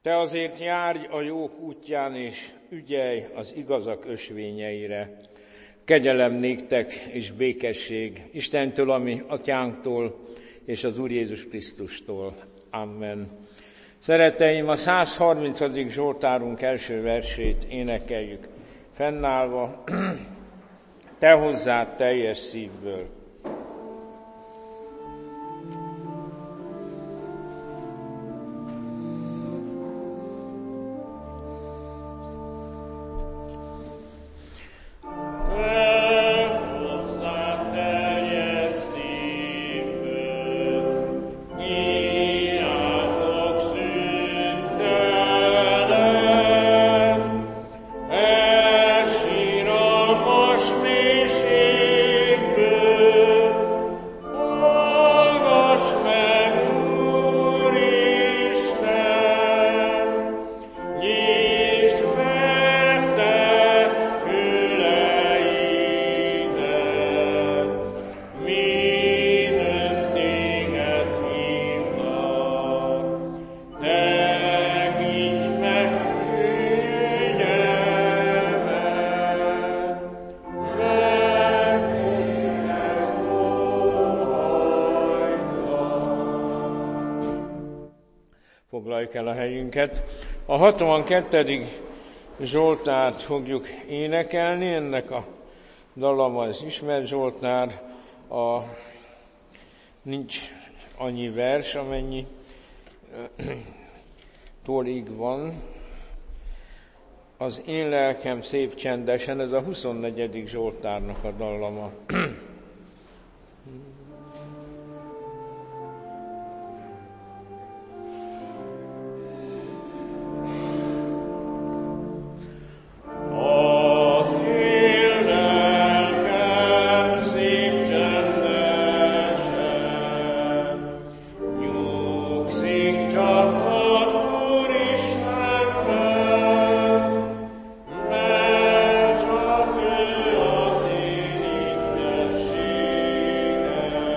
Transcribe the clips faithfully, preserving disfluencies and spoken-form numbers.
Te azért járj a jók útján, és ügyelj az igazak ösvényeire. Kegyelem néktek és békesség Istentől, ami atyánktól, és az Úr Jézus Krisztustól. Amen. Szeretteim, a száz harmincadik Zsoltárunk első versét énekeljük fennállva. Te hozzád teljes szívből. Foglaljuk el a helyünket. A hatvankettedik Zsoltárt fogjuk énekelni, ennek a dalama az ismert Zsoltár, a, nincs annyi vers, amennyi tolig van. Az én lelkem szép csendesen, ez a huszonnegyedik Zsoltárnak a dallama. Amen.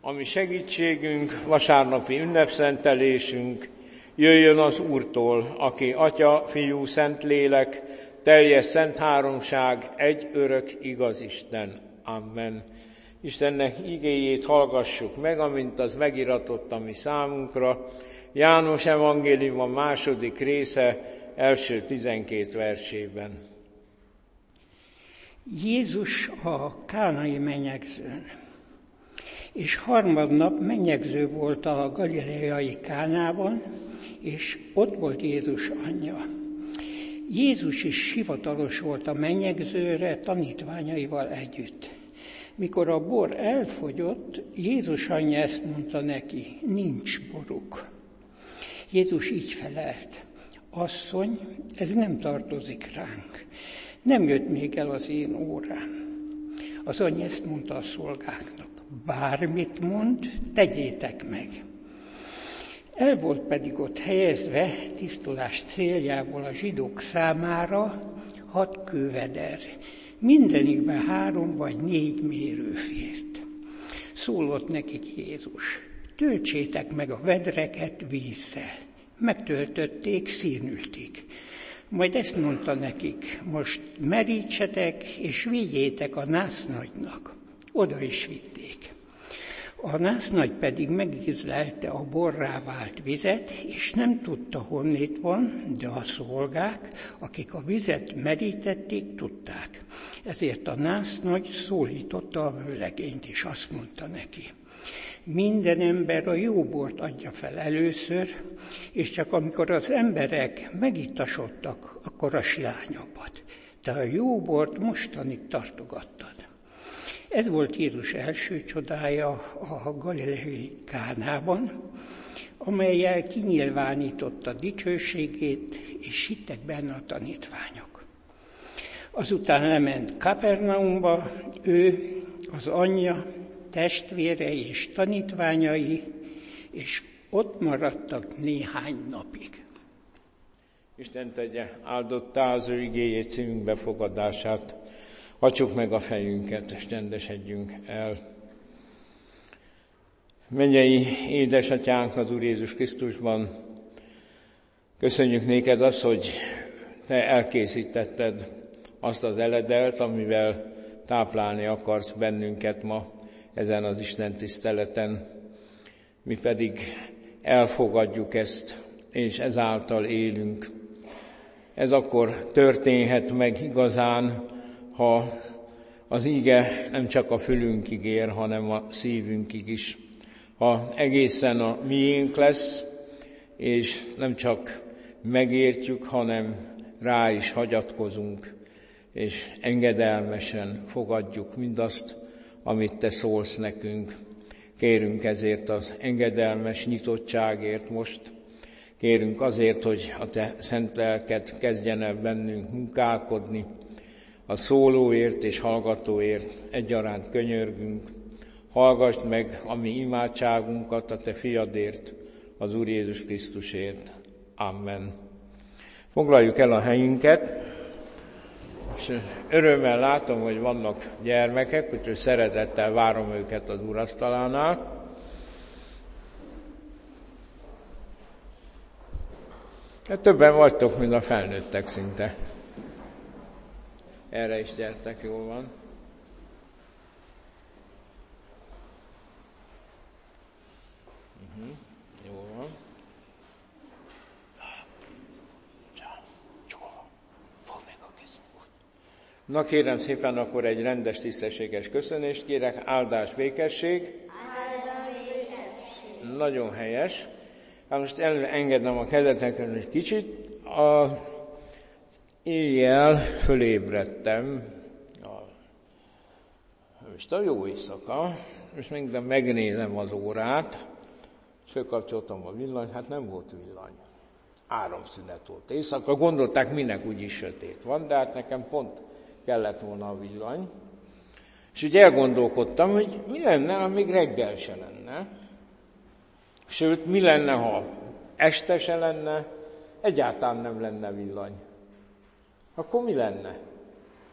ami segítségünk, vasárnapi ünnepszentelésünk jöjjön az Úrtól, aki Atya, Fiú, Szentlélek, teljes szent háromság, egy örök igaz Isten. Amen. Istennek igéjét hallgassuk meg, amint az megiratott a mi számunkra. János evangélium a második része, első tizenkét versében. Jézus a kánai menyegzőn. És harmadnap menyegző volt a galileai Kánában, és ott volt Jézus anyja. Jézus is hivatalos volt a menyegzőre tanítványaival együtt. Mikor a bor elfogyott, Jézus anyja ezt mondta neki, nincs boruk. Jézus így felelt, asszony, ez nem tartozik ránk, nem jött még el az én órám. Az anyja ezt mondta a szolgáknak, bármit mond, tegyétek meg. El volt pedig ott helyezve tisztulás céljából a zsidók számára hat kőveder, mindenikben három vagy négy mérő fért. Szólott nekik Jézus, töltsétek meg a vedreket vízzel. Megtöltötték, színülték. Majd ezt mondta nekik, most merítsetek és vigyétek a násznagynak. Oda is vitték. A násznagy pedig megízlelte a borrá vált vizet, és nem tudta, honnét van, de a szolgák, akik a vizet merítették, tudták. Ezért a násznagy szólította a vőlegényt, és azt mondta neki, minden ember a jó bort adja fel először, és csak amikor az emberek megittasodtak, akkor a silányabbat. De a jó bort mostanig tartogattad. Ez volt Jézus első csodája a galileai Kánában, amellyel kinyilvánította dicsőségét, és hittek benne a tanítványok. Azután lement Kapernaumba, ő, az anyja, testvérei és tanítványai, és ott maradtak néhány napig. Isten tegye áldottá az ő igéjét, szívünk befogadását. Hagyjuk meg a fejünket, és csendesedjünk el. Mennyei édesatyánk az Úr Jézus Krisztusban, köszönjük néked azt, hogy te elkészítetted azt az eledelt, amivel táplálni akarsz bennünket ma ezen az Isten tiszteleten. Mi pedig elfogadjuk ezt, és ezáltal élünk. Ez akkor történhet meg igazán, ha az íge nem csak a fülünkig ér, hanem a szívünkig is. Ha egészen a miénk lesz, és nem csak megértjük, hanem rá is hagyatkozunk, és engedelmesen fogadjuk mindazt, amit te szólsz nekünk. Kérünk ezért az engedelmes nyitottságért most, kérünk azért, hogy a te szent lelked kezdjen el bennünk munkálkodni, a szólóért és hallgatóért egyaránt könyörgünk. Hallgassd meg a mi imádságunkat a te fiadért, az Úr Jézus Krisztusért. Amen. Foglaljuk el a helyünket, és örömmel látom, hogy vannak gyermekek, úgyhogy szeretettel várom őket az úrasztalánál. Többen vagytok, mint a felnőttek szinte. Erre is gyertek, jól van. Uh-huh. Jól van. Na kérem szépen, akkor egy rendes, tisztességes köszönést kérek. Áldás, békesség. Áldás, békesség. Nagyon helyes. Hát most elengednem a kezeteken egy kicsit. A éjjel fölébredtem, most a jó éjszaka, és minden megnézem az órát, és fölkapcsoltam a villanyt, hát nem volt villany. Áramszünet volt éjszaka, gondolták, minek úgyis sötét van, de hát nekem pont kellett volna a villany. És úgy elgondolkodtam, hogy mi lenne, ha még reggel se lenne. Sőt, mi lenne, ha este se lenne, egyáltalán nem lenne villany. Akkor mi lenne?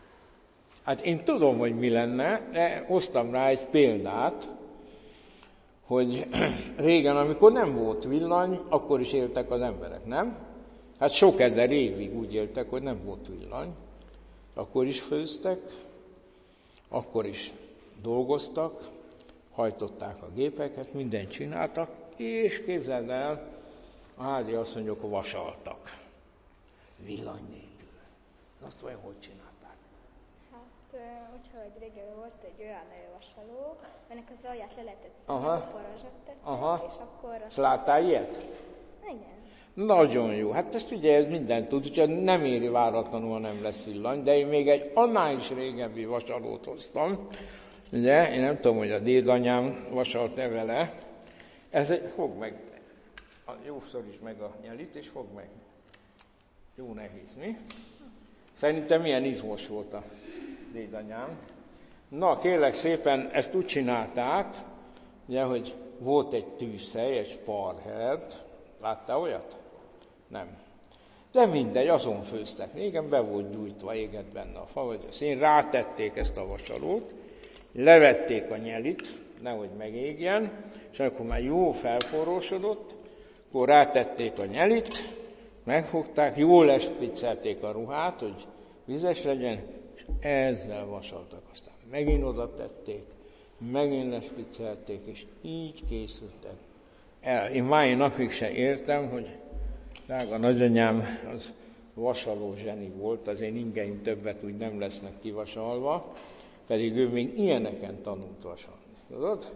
Hát én tudom, hogy mi lenne, de hoztam rá egy példát. hogy régen, amikor nem volt villany, akkor is éltek az emberek, nem? Hát sok ezer évig úgy éltek, hogy nem volt villany. Akkor is főztek, akkor is dolgoztak, hajtották a gépeket, mindent csináltak, és képzeld el, a házi asszonyok vasaltak. Villany nélkül. Azt vajon hogy csinálták? Hát, úgyhogy régen volt egy olyan vasaló, ennek az alját le lehetett Aha. szedni, parazsat tettek, Aha. és akkor... És láttál ilyet? Igen. Nagyon jó. Hát ezt ugye ez mindent tud, úgyhogy nem éri váratlanul, ha nem lesz villany, de én még egy annál is régebbi vasalót hoztam. Ugye, én nem tudom, hogy a dédanyám vasalt-e vele. Ez egy, fogd meg, jó szoríts meg a nyelit, és fogd meg. Jó nehéz, mi? Szerintem milyen izmos volt a dédanyám. Na, kérlek szépen, ezt úgy csinálták, ugye, hogy volt egy tűzhely, egy sparhert. Láttál olyat? Nem. De mindegy, azon főztek. Régen be volt gyújtva, égett benne a fa, vagy a szén. Rátették ezt a vasalót, levették a nyelit, nehogy megégjen, és akkor már jó felforrósodott, akkor rátették a nyelit, megfogták, jól lespiccelték a ruhát, hogy vizes legyen, és ezzel vasaltak. Aztán megint oda tették, megint lespiccelték, és így készültek el. Én mai napig se értem, hogy drága nagyanyám az vasaló zseni volt, az én ingeim többet úgy nem lesznek kivasalva, pedig ő még ilyeneken tanult vasalni. Tudod?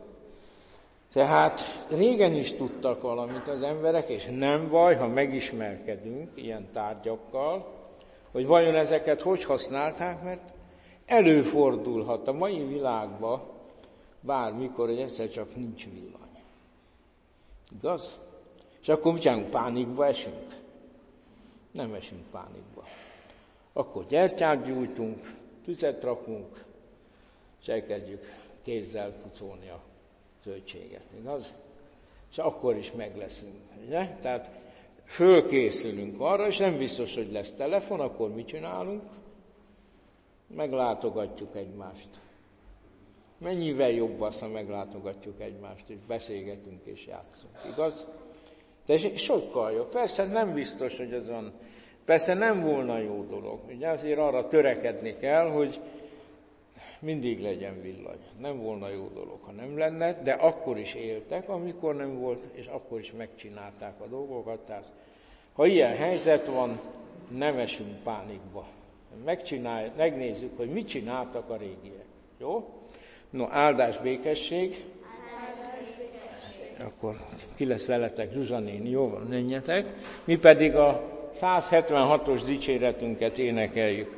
Tehát régen is tudtak valamit az emberek, és nem baj, ha megismerkedünk ilyen tárgyakkal, hogy vajon ezeket hogy használták, mert előfordulhat a mai világban bármikor, hogy egyszer csak nincs villany. Igaz? És akkor mit csinálunk? Pánikba esünk? Nem esünk pánikba. Akkor gyertyát gyújtunk, tüzet rakunk, és elkezdjük kézzel pucolni a zöldséget, igaz? És akkor is megleszünk, ugye? Tehát fölkészülünk arra, és nem biztos, hogy lesz telefon, akkor mit csinálunk? Meglátogatjuk egymást. Mennyivel jobb az, ha meglátogatjuk egymást, és beszélgetünk és játszunk, igaz? De sokkal jobb. Persze nem biztos, hogy ez van. Persze nem volna jó dolog. Ugye azért arra törekedni kell, hogy mindig legyen villany. Nem volna jó dolog, ha nem lenne, de akkor is éltek, amikor nem volt, és akkor is megcsinálták a dolgokat. Tehát, ha ilyen helyzet van, nem esünk pánikba. Megcsináljuk, megnézzük, hogy mit csináltak a régiek. Jó? No, áldás, békesség. Akkor ki lesz veletek, Zsuzsa néni, jó van, menjetek. Mi pedig a száz hetvenhatos dicséretünket énekeljük.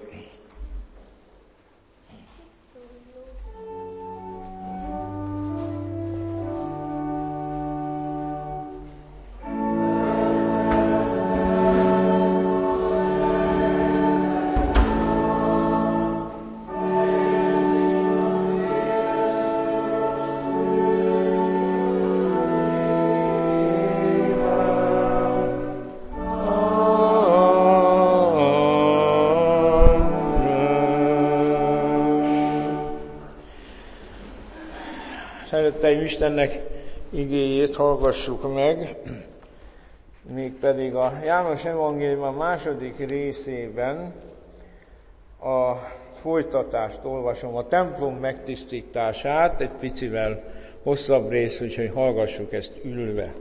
Szeretteim, Istennek igéjét hallgassuk meg, mégpedig a János Evangélium a második részében a folytatást olvasom, a templom megtisztítását, egy picivel hosszabb rész, úgyhogy hallgassuk ezt ülve.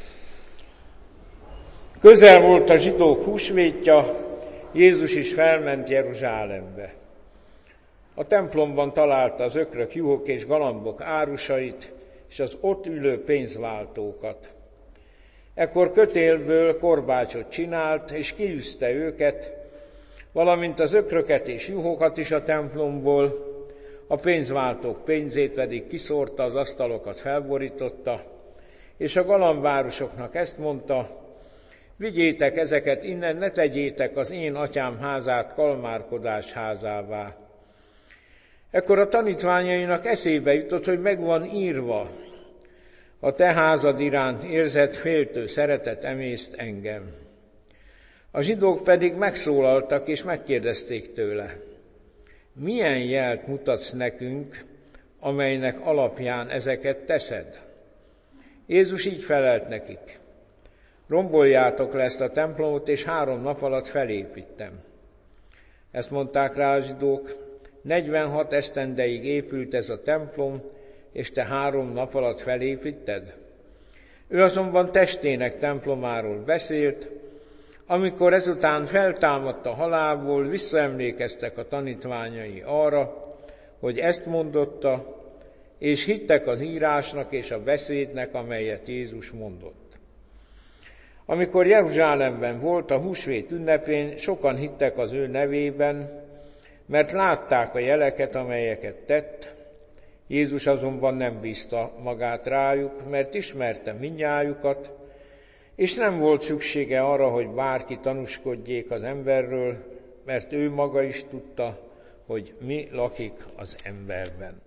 Közel volt a zsidók húsvétja, Jézus is felment Jeruzsálembe. A templomban találta az ökrök, juhok és galambok árusait, és az ott ülő pénzváltókat. Ekkor kötélből korbácsot csinált, és kiűzte őket, valamint az ökröket és juhokat is a templomból, a pénzváltók pénzét pedig kiszórta, az asztalokat felborította, és a galambárusoknak ezt mondta: vigyétek ezeket innen, ne tegyétek az én atyám házát kalmárkodás házává. Ekkor a tanítványainak eszébe jutott, hogy meg van írva: a te házad iránt érzett féltő szeretet emészt engem. A zsidók pedig megszólaltak és megkérdezték tőle: milyen jelt mutatsz nekünk, amelynek alapján ezeket teszed? Jézus így felelt nekik: romboljátok le ezt a templomot, és három nap alatt felépítem. Ezt mondták rá a zsidók: negyvenhat esztendeig épült ez a templom, és te három nap alatt felépíted? Ő azonban testének templomáról beszélt. Amikor ezután feltámadt a halálból, visszaemlékeztek a tanítványai arra, hogy ezt mondotta, és hittek az írásnak és a beszédnek, amelyet Jézus mondott. Amikor Jeruzsálemben volt a húsvét ünnepén, sokan hittek az ő nevében, mert látták a jeleket, amelyeket tett. Jézus azonban nem bízta magát rájuk, mert ismerte mindnyájukat, és nem volt szüksége arra, hogy bárki tanúskodjék az emberről, mert ő maga is tudta, hogy mi lakik az emberben.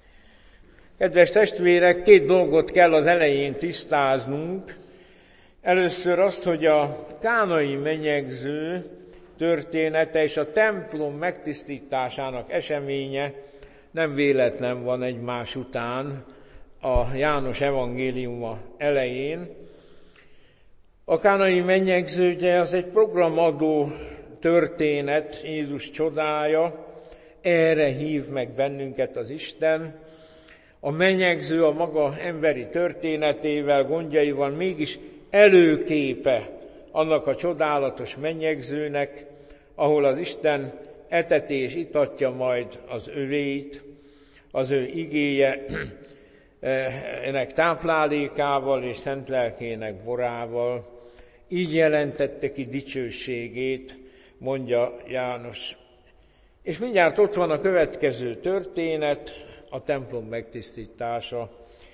Kedves testvérek, két dolgot kell az elején tisztáznunk. Először azt, hogy a kánai menyegző története és a templom megtisztításának eseménye nem véletlen van egymás után a János evangéliuma elején. A kánai menyegző ugye az egy programadó történet, Jézus csodája, erre hív meg bennünket az Isten. A menyegző a maga emberi történetével, gondjaival mégis előképe annak a csodálatos menyegzőnek, ahol az Isten eteti és itatja majd az övéit, az ő igéje ennek táplálékával és szent lelkének borával. Így jelentette ki dicsőségét, mondja János. És mindjárt ott van a következő történet, a templom megtisztítása.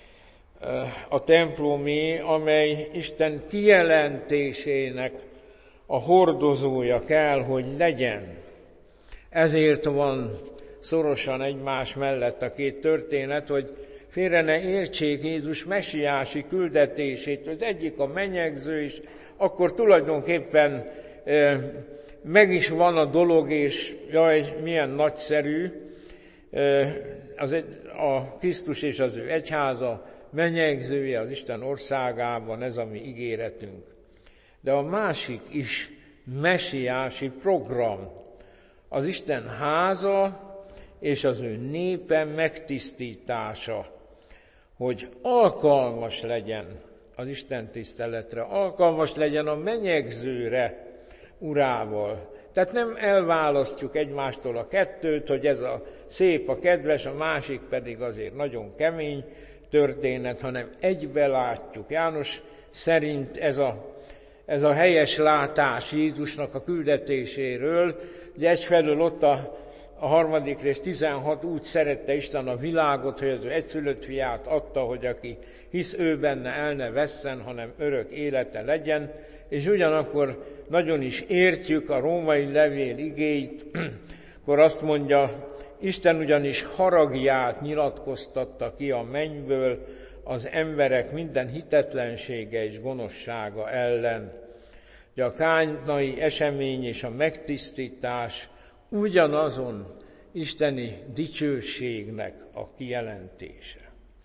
A templomé, amely Isten kijelentésének a hordozója kell, hogy legyen. Ezért van szorosan egymás mellett a két történet, hogy félre ne értsék Jézus mesiási küldetését. Az egyik a menyegző, és akkor tulajdonképpen e, meg is van a dolog, és jaj, milyen nagyszerű e, az egy, a Krisztus és az ő egyháza menyegzője az Isten országában, ez a mi ígéretünk. De a másik is mesiási program, az Isten háza és az ő népe megtisztítása, hogy alkalmas legyen az Isten tiszteletre, alkalmas legyen a menyegzőre urával. Tehát nem elválasztjuk egymástól a kettőt, hogy ez a szép, a kedves, a másik pedig azért nagyon kemény történet, hanem egybe látjuk. János szerint ez a, ez a helyes látás Jézusnak a küldetéséről, ugye egyfelől ott a, a harmadik rész tizenhat, úgy szerette Isten a világot, hogy az ő egyszülött fiát adta, hogy aki hisz ő benne, el ne vesszen, hanem örök élete legyen, és ugyanakkor nagyon is értjük a római levél igéit, akkor azt mondja, Isten ugyanis haragját nyilatkoztatta ki a mennyből az emberek minden hitetlensége és gonoszsága ellen. Ugye a kánai esemény és a megtisztítás ugyanazon isteni dicsőségnek a kijelentése.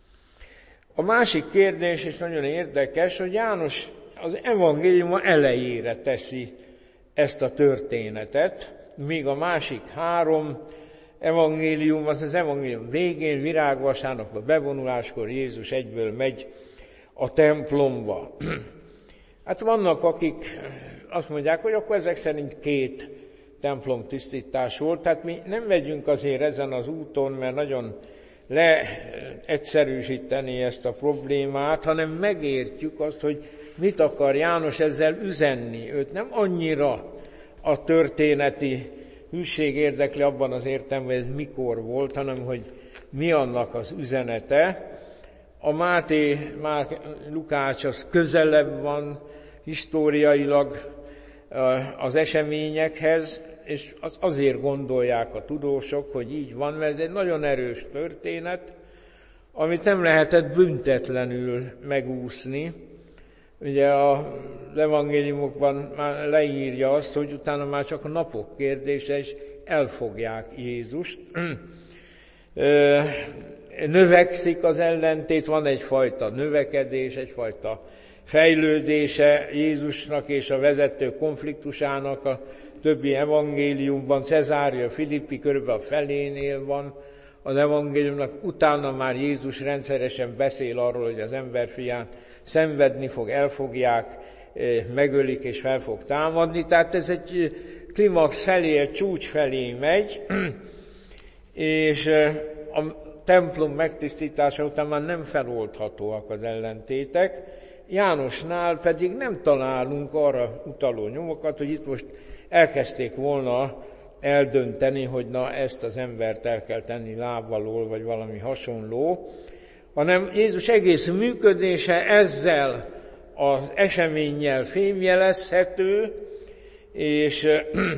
A másik kérdés, és nagyon érdekes, hogy János az evangéliuma elejére teszi ezt a történetet, míg a másik három evangélium, az az evangélium végén, virágvasárnap bevonuláskor Jézus egyből megy a templomba. Hát vannak, akik azt mondják, hogy akkor ezek szerint két templom tisztítás volt, tehát mi nem megyünk azért ezen az úton, mert nagyon leegyszerűsíteni ezt a problémát, hanem megértjük azt, hogy mit akar János ezzel üzenni. Őt nem annyira a történeti hűség érdekli abban az értelemben, hogy ez mikor volt, hanem hogy mi annak az üzenete. A Máté, Márk, Lukács az közelebb van históriailag az eseményekhez, és az azért gondolják a tudósok, hogy így van, mert ez egy nagyon erős történet, amit nem lehetett büntetlenül megúszni. Ugye az evangéliumokban már leírja azt, hogy utána már csak a napok kérdése, és elfogják Jézust. növekszik az ellentét, van egyfajta növekedés, egyfajta fejlődése Jézusnak és a vezető konfliktusának a többi evangéliumban. Cezária Filippi körülbelül a felénél van az evangéliumnak, utána már Jézus rendszeresen beszél arról, hogy az emberfiát szenvedni fog, elfogják, megölik és fel fog támadni. Tehát ez egy klimax felé, egy csúcs felé megy, és a templom megtisztítása után már nem feloldhatóak az ellentétek. Jánosnál pedig nem találunk arra utaló nyomokat, hogy itt most elkezdték volna eldönteni, hogy na ezt az embert el kell tenni lábalól, vagy valami hasonló, hanem Jézus egész működése ezzel az eseménnyel fémjelezhető, és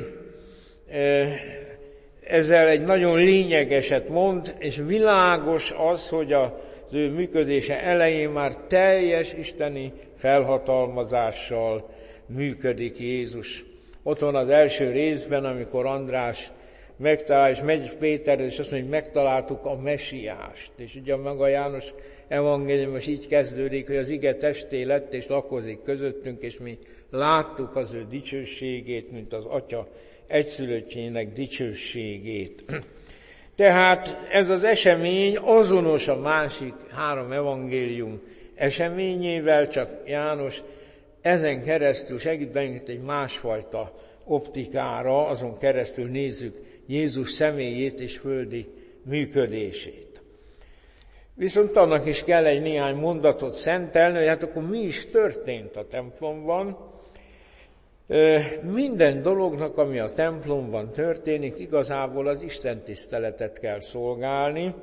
ezzel egy nagyon lényegeset mond, és világos az, hogy az ő működése elején már teljes isteni felhatalmazással működik Jézus. Ott van az első részben, amikor András megtalál, és megy Péter, és azt mondja, hogy megtaláltuk a Mesiást. És ugye maga János evangélium most így kezdődik, hogy az ige testé lett, és lakozik közöttünk, és mi láttuk az ő dicsőségét, mint az Atya egyszülöttjének dicsőségét. Tehát ez az esemény azonos a másik három evangélium eseményével, csak János ezen keresztül segít bennünket egy másfajta optikára, azon keresztül nézzük Jézus személyét és földi működését. Viszont annak is kell egy néhány mondatot szentelni, hogy hát akkor mi is történt a templomban. Minden dolognak, ami a templomban történik, igazából az istentiszteletet kell szolgálni,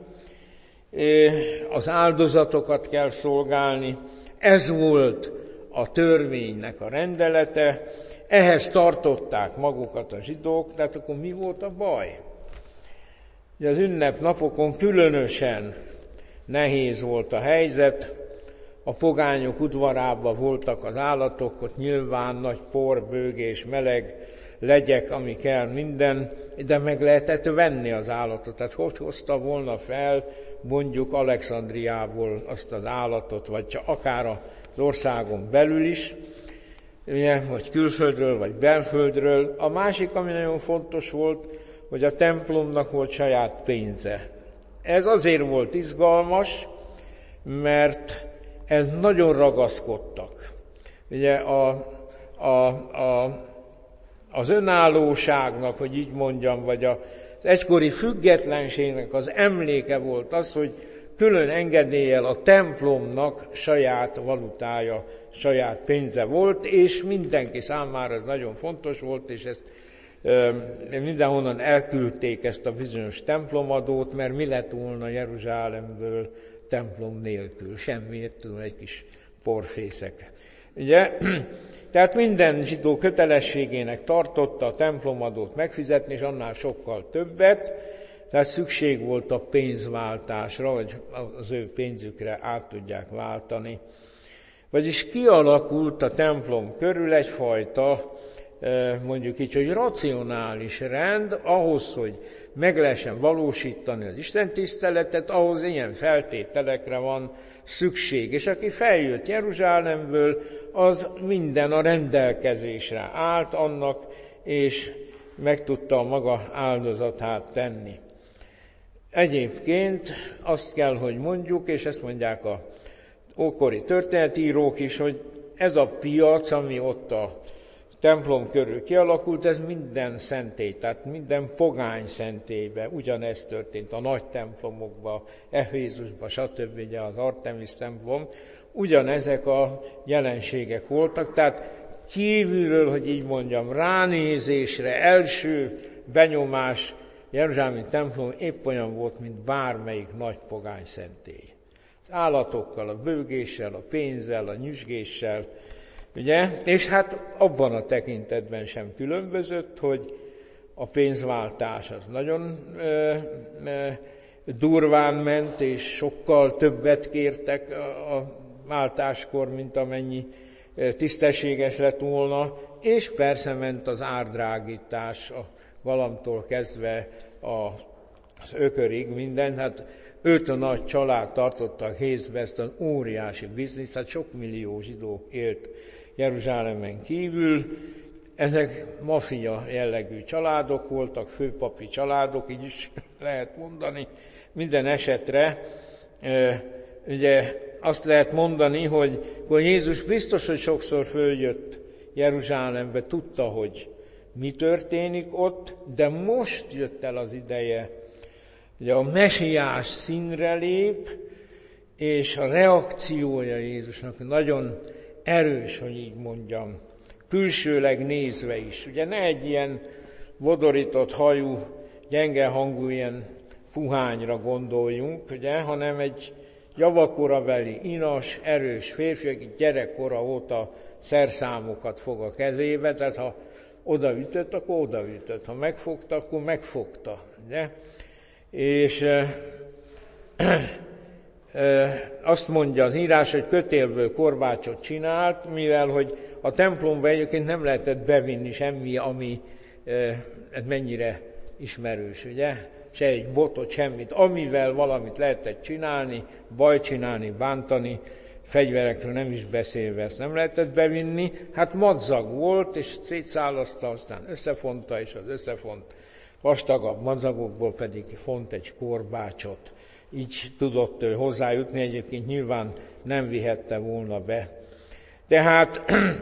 az áldozatokat kell szolgálni. Ez volt a törvénynek a rendelete, ehhez tartották magukat a zsidók, tehát akkor mi volt a baj? Ugye az ünnepnapokon különösen nehéz volt a helyzet, a pogányok udvarában voltak az állatok, ott nyilván nagy por, bőgés, meleg, legyek, ami kell, minden, de meg lehetett venni az állatot. Tehát hogy hozta volna fel mondjuk Alexandriából azt az állatot, vagy csak akár az országon belül is, ugye, vagy külföldről, vagy belföldről. A másik, ami nagyon fontos volt, hogy a templomnak volt saját pénze. Ez azért volt izgalmas, mert ez nagyon ragaszkodtak. Ugye a, a, a, az önállóságnak, hogy így mondjam, vagy az egykori függetlenségnek az emléke volt az, hogy külön engedéllyel a templomnak saját valutája, saját pénze volt, és mindenki számára ez nagyon fontos volt, és ezt e, mindenhonnan elküldték ezt a bizonyos templomadót, mert mi lett volna Jeruzsálemből templom nélkül, semmiért, tudom, egy kis porfészek. Ugye? Tehát minden zsidó kötelességének tartotta a templomadót megfizetni, és annál sokkal többet, tehát szükség volt a pénzváltásra, vagy az ő pénzükre át tudják váltani. Vagyis kialakult a templom körül egyfajta, mondjuk így, hogy racionális rend, ahhoz, hogy meg lehessen valósítani az istentiszteletet, ahhoz ilyen feltételekre van szükség. És aki feljött Jeruzsálemből, az minden a rendelkezésre állt annak, és meg tudta a maga áldozatát tenni. Egyébként azt kell, hogy mondjuk, és ezt mondják a ókori történetírók is, hogy ez a piac, ami ott a templom körül kialakult, ez minden szentély, tehát minden pogány szentélyben ugyanez történt a nagy templomokban, Efézusban, stb. Ugye az Artemis templom, ugyanezek a jelenségek voltak, tehát kívülről, hogy így mondjam, ránézésre, első benyomás, Jeruzsálemi templom épp olyan volt, mint bármelyik nagy pogány szentély. Az állatokkal, a bőgéssel, a pénzzel, a nyüzsgéssel, ugye? És hát abban a tekintetben sem különbözött, hogy a pénzváltás az nagyon ö, ö, durván ment, és sokkal többet kértek a, a váltáskor, mint amennyi tisztességes lett volna, és persze ment az árdrágítás, a valamtól kezdve a, az ökörig minden, hát öt nagy család tartotta kézbe ezt az óriási bizniszt, hát sok millió zsidó élt Jeruzsálemen kívül. Ezek mafia jellegű családok voltak, főpapi családok, így is lehet mondani. Minden esetre ugye azt lehet mondani, hogy, hogy Jézus biztos, hogy sokszor följött Jeruzsálembe, tudta, hogy mi történik ott, de most jött el az ideje, hogy a mesiás színre lép, és a reakciója Jézusnak nagyon erős, hogy így mondjam, külsőleg nézve is. Ugye ne egy ilyen vodorított hajú, gyenge hangú ilyen puhányra gondoljunk, ugye, hanem egy javakorabeli, inas, erős férfi, aki gyerekkora óta szerszámokat fog a kezébe, tehát ha odaütött, akkor odaütött, ha megfogta, akkor megfogta. Ugye? És e, e, azt mondja az írás, hogy kötélből korbácsot csinált, mivel hogy a templomba egyébként nem lehetett bevinni semmi, ami e, ez mennyire ismerős, ugye? Se egy botot, semmit, amivel valamit lehetett csinálni, bajt csinálni, bántani, fegyverekről nem is beszélve, ezt nem lehetett bevinni, hát madzag volt, és szétszállazta, aztán összefonta, és az összefont vastagabb madzagokból pedig font egy korbácsot. Így tudott hozzájutni, egyébként nyilván nem vihette volna be. Tehát,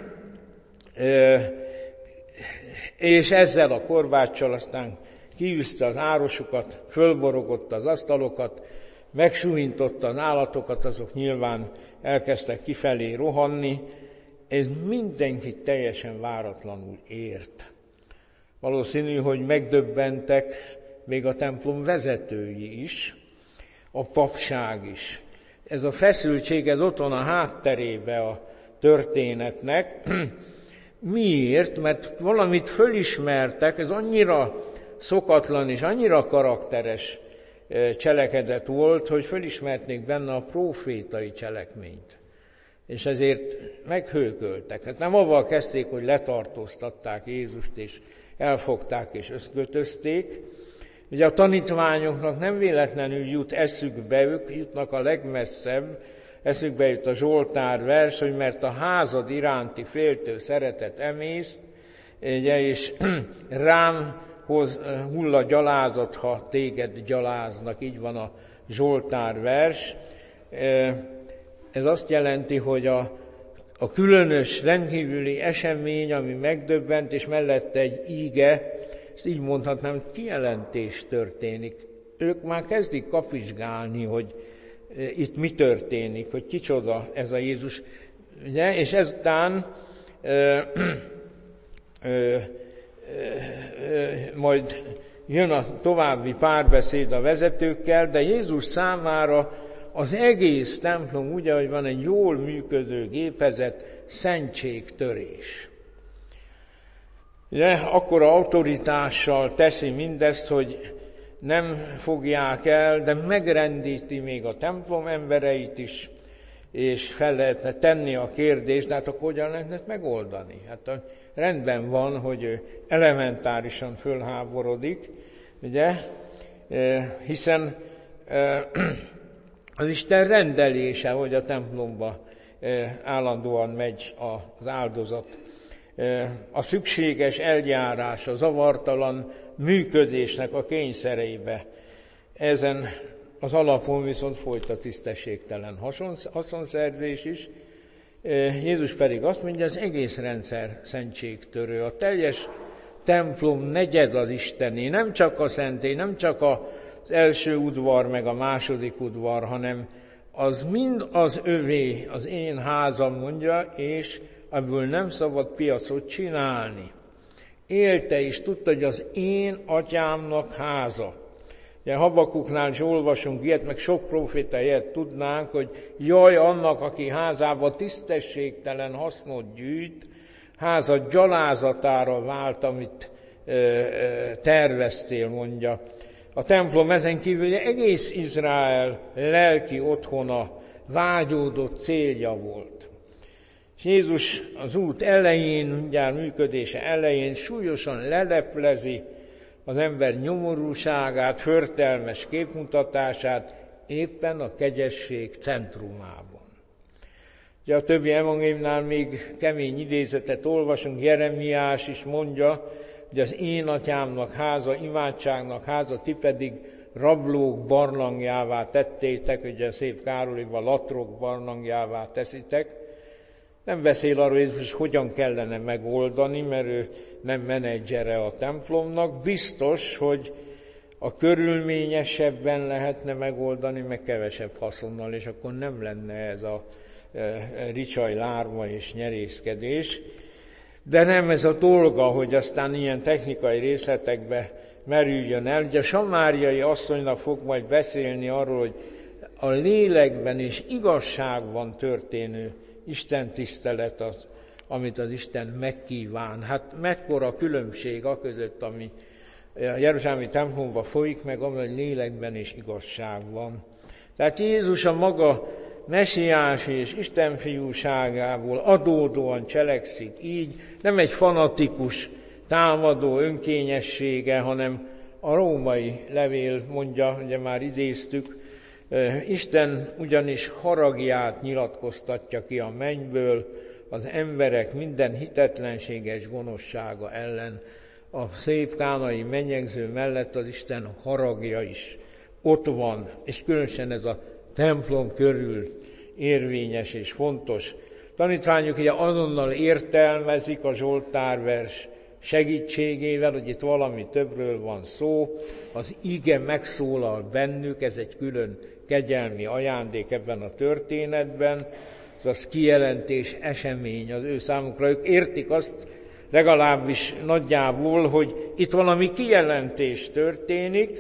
és ezzel a korbáccsal aztán kiűzte az árosokat, fölborogotta az asztalokat, megsújintotta az állatokat, azok nyilván elkezdtek kifelé rohanni. Ez mindenkit teljesen váratlanul ért. Valószínű, hogy megdöbbentek még a templom vezetői is, a papság is. Ez a feszültség, ez ott van a hátterébe a történetnek. Miért? Mert valamit fölismertek, ez annyira szokatlan és annyira karakteres cselekedet volt, hogy fölismerték benne a prófétai cselekményt. És ezért meghőköltek. Hát nem avval kezdték, hogy letartóztatták Jézust, és elfogták és összkötözték. Ugye a tanítványoknak nem véletlenül jut eszükbe, ők jutnak a legmesszebb, eszükbe jut a Zsoltár vers, hogy mert a házad iránti féltő szeretet emészt, ugye, és rám hoz, hull a gyalázat, ha téged gyaláznak, így van a Zsoltár vers. Ez azt jelenti, hogy a, a különös, rendkívüli esemény, ami megdöbbent, és mellette egy íge, ezt így mondhatnám, kijelentés történik. Ők már kezdik kapizsgálni, hogy itt mi történik, hogy kicsoda ez a Jézus. Ugye? És ezután ö, ö, majd jön a további párbeszéd a vezetőkkel, de Jézus számára az egész templom úgy, hogy van egy jól működő gépezet, szentségtörés. Ugye, akkora autoritással teszi mindezt, hogy nem fogják el, de megrendíti még a templom embereit is, és fel lehetne tenni a kérdést, de hát akkor hogyan lehetne megoldani? Hát rendben van, hogy elementárisan fölháborodik, ugye, hiszen az Isten rendelése, hogy a templomba állandóan megy az áldozat. A szükséges eljárás, a zavartalan működésnek a kényszereibe. Ezen az alapon viszont folyt a tisztességtelen haszonszerzés is. Jézus pedig azt mondja, az egész rendszer szentségtörő, a teljes templom negyed az Istené, nem csak a szentély, nem csak az első udvar, meg a második udvar, hanem az mind az övé, az én házam, mondja, és ebből nem szabad piacot csinálni. Élte és tudta, hogy az én atyámnak háza. Ugye Habakuknál is olvasunk ilyet, meg sok proféta ilyet tudnánk, hogy jaj annak, aki házába tisztességtelen hasznot gyűjt, háza gyalázatára vált, amit ö, ö, terveztél, mondja. A templom ezen kívül egész Izrael lelki otthona, vágyódott célja volt. És Jézus az út elején, mindjárt működése elején súlyosan leleplezi az ember nyomorúságát, förtelmes képmutatását, éppen a kegyesség centrumában. Ugye a többi evangéliumnál még kemény idézetet olvasunk, Jeremiás is mondja, hogy az én atyámnak háza, imádságnak háza, ti pedig rablók barlangjává tettétek, ugye szép Károlyban latrok barlangjává teszitek. Nem beszél arról, hogy Jézus hogyan kellene megoldani, mert ő nem menedzsere a templomnak. Biztos, hogy a körülményesebben lehetne megoldani, meg kevesebb haszonnal, és akkor nem lenne ez a ricsaj, lárma és nyerészkedés. De nem ez a dolga, hogy aztán ilyen technikai részletekbe merüljön el. Ugye a samáriai asszonynak fog majd beszélni arról, hogy a lélekben és igazságban történő Isten tisztelet az, amit az Isten megkíván. Hát mekkora különbség a között, ami a jeruzsálemi templomban folyik, meg amely lélekben és igazságban. Tehát Jézus a maga mesiás és Isten fiúságából adódóan cselekszik így, nem egy fanatikus, támadó önkényessége, hanem a római levél mondja, ugye már idéztük, Isten ugyanis haragját nyilatkoztatja ki a mennyből az emberek minden hitetlenséges gonoszsága ellen. A szép kánai mennyegző mellett az Isten haragja is ott van, és különösen ez a templom körül érvényes és fontos. Tanítványok ugye azonnal értelmezik a Zsoltárvers segítségével, hogy itt valami többről van szó, az ige megszólal bennük, ez egy külön kegyelmi ajándék ebben a történetben, ez az kijelentés, esemény az ő számukra. Ők értik azt legalábbis nagyjából, hogy itt valami kijelentés történik,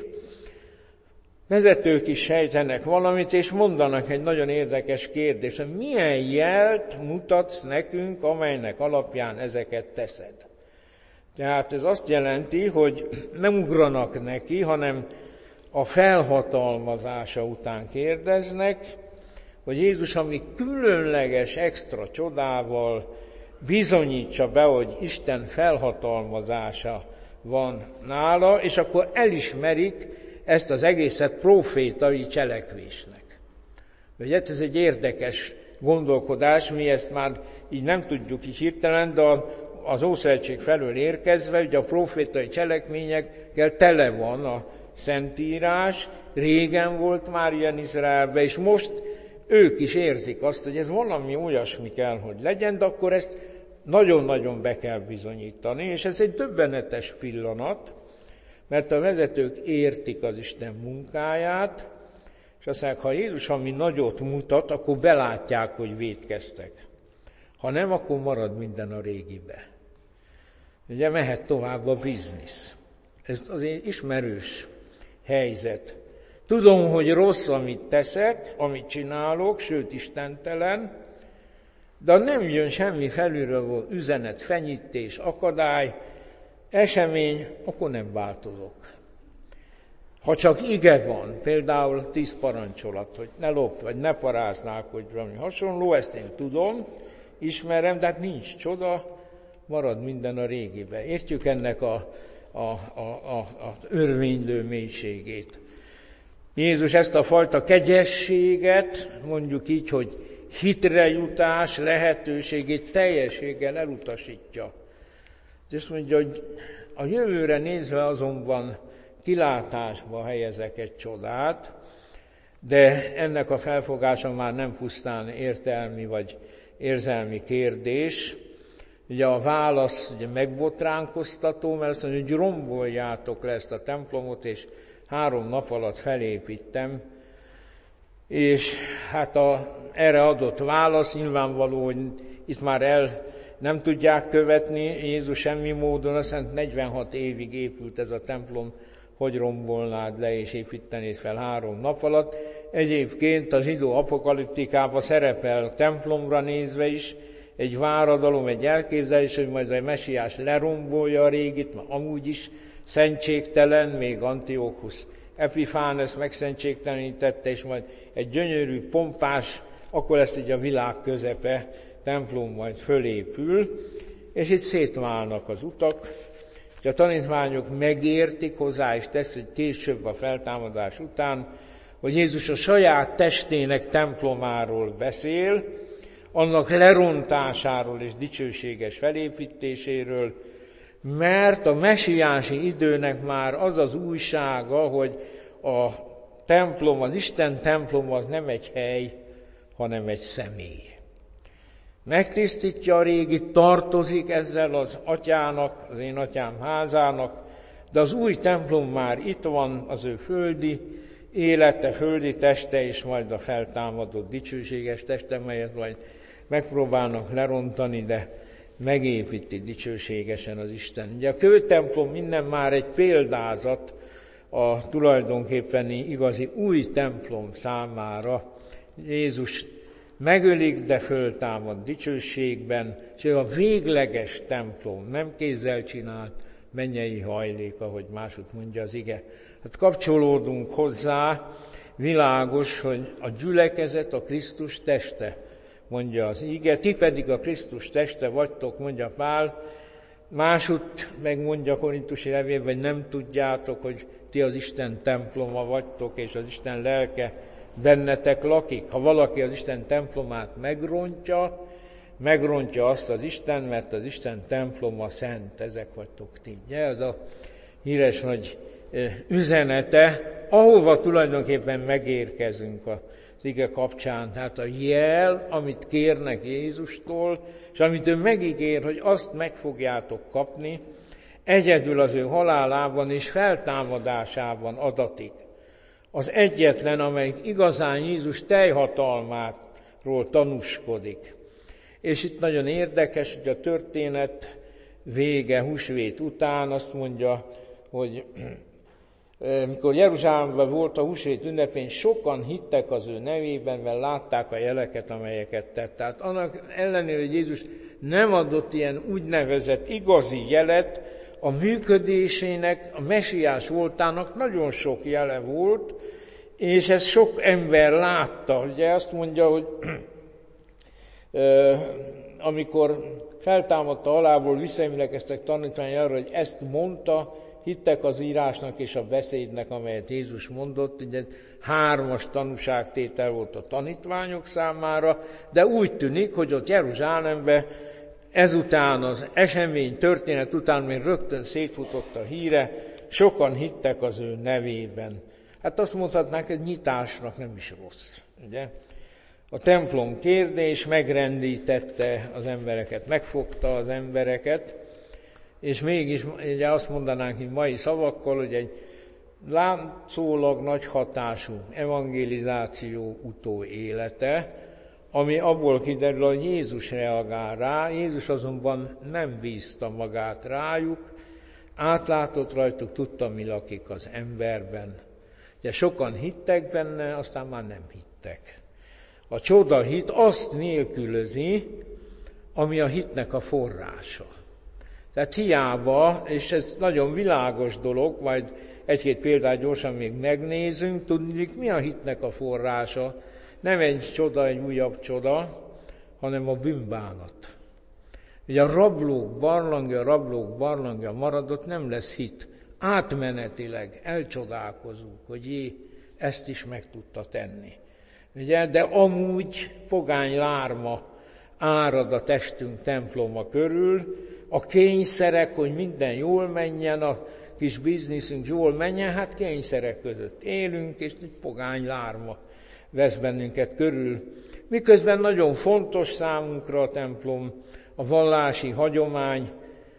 vezetők is sejtenek valamit, és mondanak egy nagyon érdekes kérdést, hogy milyen jelt mutatsz nekünk, amelynek alapján ezeket teszed. Tehát ez azt jelenti, hogy nem ugranak neki, hanem a felhatalmazása után kérdeznek, hogy Jézus, ami különleges, extra csodával bizonyítsa be, hogy Isten felhatalmazása van nála, és akkor elismerik ezt az egészet profétai cselekvésnek. Ugye ez egy érdekes gondolkodás, mi ezt már így nem tudjuk így hirtelen, de az Ószövetség felől érkezve, ugye a profétai cselekményekkel tele van a Szentírás, régen volt már ilyen Izraelben, és most ők is érzik azt, hogy ez valami olyasmi kell, hogy legyen, de akkor ezt nagyon-nagyon be kell bizonyítani, és ez egy döbbenetes pillanat, mert a vezetők értik az Isten munkáját, és azt mondják, ha Jézus ami nagyot mutat, akkor belátják, hogy vétkeztek. Ha nem, akkor marad minden a régibe. Ugye mehet tovább a biznisz. Ez azért ismerős helyzet. Tudom, hogy rossz, amit teszek, amit csinálok, sőt istentelen, de nem jön semmi felülről üzenet, fenyítés, akadály, esemény, akkor nem változok. Ha csak ige van, például tíz parancsolat, hogy ne lopj, vagy ne paráznák, hogy valami hasonló, ezt én tudom, ismerem, de hát nincs csoda, marad minden a régibe. Értjük ennek a, a, a, a, a örvénylő mélységét. Jézus ezt a fajta kegyességet, mondjuk így, hogy hitre jutás lehetőségét teljességgel elutasítja. És azt mondja, hogy a jövőre nézve azonban kilátásba helyezek egy csodát, de ennek a felfogása már nem pusztán értelmi vagy érzelmi kérdés. Ugye a válasz ugye megbotránkoztató, mert azt mondja, hogy romboljátok le ezt a templomot, és három nap alatt felépítem. És hát a erre adott válasz nyilvánvaló, hogy itt már el nem tudják követni Jézus semmi módon, aztán negyvenhat évig épült ez a templom, hogy rombolnád le és építenéd fel három nap alatt. Egyébként a zsidó apokaliptikában szerepel a templomra nézve is egy váradalom, egy elképzelés, hogy majd a mesiás lerombolja a régit, mert amúgy is szentségtelen, még Antiochus Epifánes megszentségtelenítette, és majd egy gyönyörű, pompás, akkor lesz így a világ közepe, templom majd fölépül, és itt szétválnak az utak, és a tanítványok megértik hozzá, és tesz, hogy később a feltámadás után hogy Jézus a saját testének templomáról beszél, annak lerontásáról és dicsőséges felépítéséről, mert a mesiási időnek már az az újsága, hogy a templom, az Isten templom az nem egy hely, hanem egy személy. Megtisztítja a régit, tartozik ezzel az atyának, az én atyám házának, de az új templom már itt van, az ő földi élete, földi teste, és majd a feltámadott dicsőséges teste, melyet majd megpróbálnak lerontani, de megépíti dicsőségesen az Isten. Ugye a kőtemplom minden már egy példázat a tulajdonképpeni igazi új templom számára. Jézus megölik, de föltámad dicsőségben, és ő a végleges templom, nem kézzel csinált mennyei hajlék, ahogy máshogy mondja az ige. Hát kapcsolódunk hozzá, világos, hogy a gyülekezet a Krisztus teste, mondja az ige, ti pedig a Krisztus teste vagytok, mondja Pál. Másutt megmondja Korintusi levélben, hogy nem tudjátok, hogy ti az Isten temploma vagytok, és az Isten lelke bennetek lakik. Ha valaki az Isten templomát megrontja, megrontja azt az Isten, mert az Isten temploma szent, ezek vagytok ti. Ugye? Ez a híres nagy üzenete, ahova tulajdonképpen megérkezünk az ige kapcsán. Tehát a jel, amit kérnek Jézustól, és amit ő megígér, hogy azt meg fogjátok kapni, egyedül az ő halálában és feltámadásában adatik. Az egyetlen, amelyik igazán Jézus teljhatalmáról tanúskodik. És itt nagyon érdekes, hogy a történet vége, húsvét után azt mondja, hogy mikor Jeruzsálemben volt a húsvét ünnepén, sokan hittek az ő nevében, mert látták a jeleket, amelyeket tett. Tehát annak ellenére, hogy Jézus nem adott ilyen úgynevezett igazi jelet, a működésének, a mesiás voltának nagyon sok jele volt, és ezt sok ember látta. Ugye azt mondja, hogy amikor feltámadta halából, visszaemlékeztek tanítványai arra, hogy ezt mondta, hittek az írásnak és a beszédnek, amelyet Jézus mondott. Ugye hármas tanúságtétel volt a tanítványok számára, de úgy tűnik, hogy ott Jeruzsálemben ezután az esemény, történet után még rögtön szétfutott a híre, sokan hittek az ő nevében. Hát azt mondhatnánk, hogy nyitásnak nem is rossz, ugye? A templom kérdés megrendítette az embereket, megfogta az embereket, és mégis ugye azt mondanánk, hogy mai szavakkal, hogy egy látszólag nagy hatású evangelizáció utóélete, ami abból kiderül, hogy Jézus reagál rá, Jézus azonban nem bízta magát rájuk, átlátott rajtuk, tudta, mi lakik az emberben. De sokan hittek benne, aztán már nem hittek. A csoda hit azt nélkülözi, ami a hitnek a forrása. Tehát hiába, és ez nagyon világos dolog, majd egy-két példát gyorsan még megnézünk, tudjuk, mi a hitnek a forrása. Nem egy csoda, egy újabb csoda, hanem a bűnbánat. Ugye a rablók barlangja, a rablók barlangja maradott, nem lesz hit. Átmenetileg elcsodálkozunk, hogy jé, ezt is meg tudta tenni. Ugye, de amúgy pogány lárma árad a testünk temploma körül, a kényszerek, hogy minden jól menjen, a kis bizniszünk jól menjen, hát kényszerek között élünk, és egy pogány lárma vesz bennünket körül. Miközben nagyon fontos számunkra a templom, a vallási hagyomány,